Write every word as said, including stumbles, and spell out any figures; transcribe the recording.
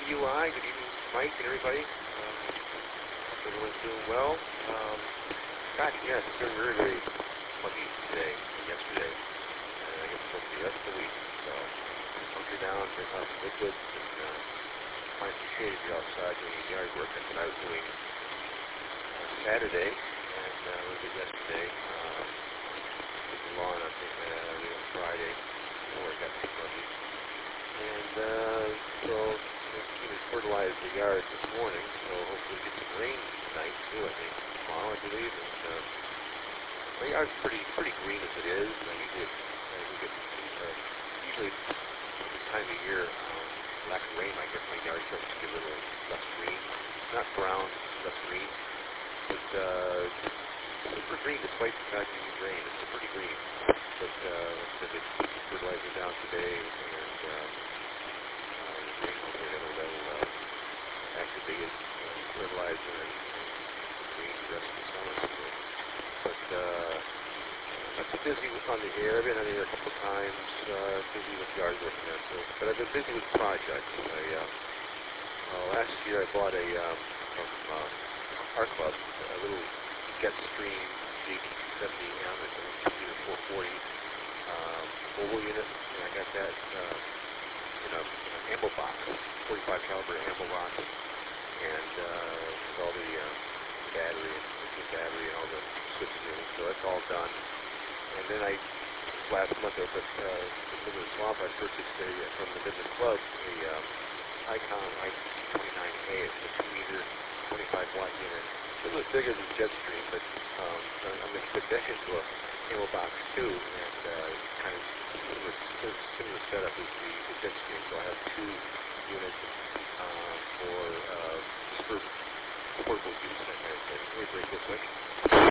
U I. Good evening, Mike and everybody. Um, hope everyone's doing well. Um, God, yeah, it's very, very, very muggy today and yesterday, and I guess supposed to be the rest of the week. So, hunker down, drink lots of liquids, and uh, find some shade if you're outside doing yard work. That's what I was doing uh, Saturday, and uh, a little bit yesterday. Um, did the lawn, I think, uh, on Friday before it got too muggy. And uh, so we can fertilize the yard this morning, so hopefully get some rain tonight too, I think, tomorrow I believe. And uh, my yard's pretty pretty green as it is. Uh, usually, uh, we get, uh, usually this time of year, um, lack of rain, I guess my yard starts to get a little less green. Not brown, less green, but uh, super green despite the fact that you need rain. It's pretty green. But uh, like I said, they put some fertilizer down today, and um, uh, rain hopefully that'll, that'll uh, activate it, uh, fertilizer, and, and green the rest of the summer. So, but uh, I've been busy with, on the air. I've been on the air a couple of times, uh, busy with yard work and that sort. But I've been busy with projects. I, uh, uh, last year I bought a um, from um, our club a little Jetstream J T two seventy M. It's a computer four forty um, mobile unit, and I got that uh, in a, in an ammo box, forty-five caliber ammo box, and uh, with all the uh, battery and the battery and all the switches in it. So that's all done. And then I last month over at uh, the Midland Swamp, I purchased a from the Midland Club a um, Icon I T C twenty-nine A. It's a two meter, twenty-five watt unit. It's a little bigger than Jetstream, but um, I'm going to put that into a ammo box too, and uh, kind of similar, similar setup as the, the Jetstream. So I have two units uh, for uh, just for portable use, that kind of thing. Let me break this way.